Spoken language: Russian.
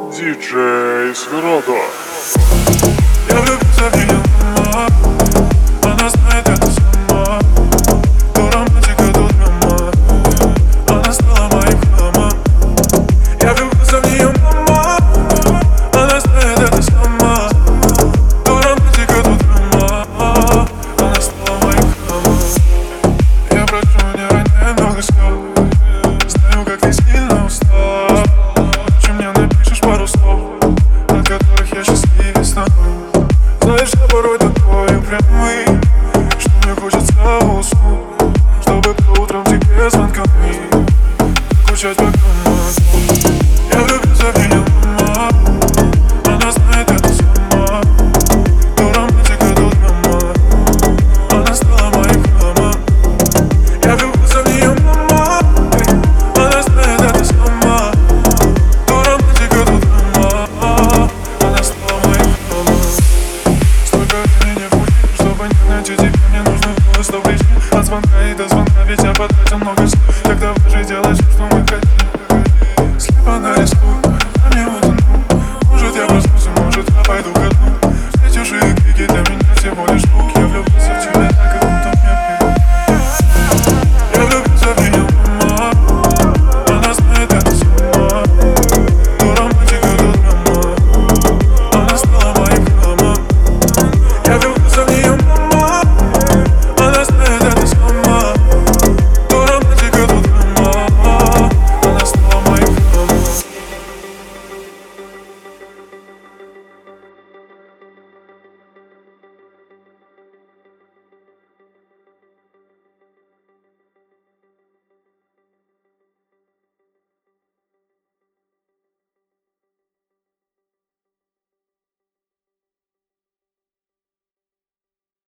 Диджей Свирода. Я влюбился в нее, она знает это сама. То романтика, то драма, она стала моим хламом. Я влюбился в нее, она знает это сама. То романтика, то драма, она стала моим хламом. Я прошу, не роняй много слез, знаю, как ты сильно устал. Ночью мне напишешь пару слов, от которых я счастливее стану. Знаешь, я порой такой упрямый, что мне хочется уснуть, чтобы по утрам тебе звонками скучать по команду. Я влюбился в нее, она знает это сама. То романтика, то драма, она стала моим хламом. Я влюбился в нее, она знает это сама. То романтика, то драма, она стала моим хламом. Столько времени в пути, чтобы не найти тебя, мне нужно было 100 причин. От звонка и до звонка, ведь я потратил много сил. Так давай же делай все, что мы хотим. Слепо нарисуй, а не утону. Может я проснусь, может я пойду ко дну. Все чужие крики для меня всего лишь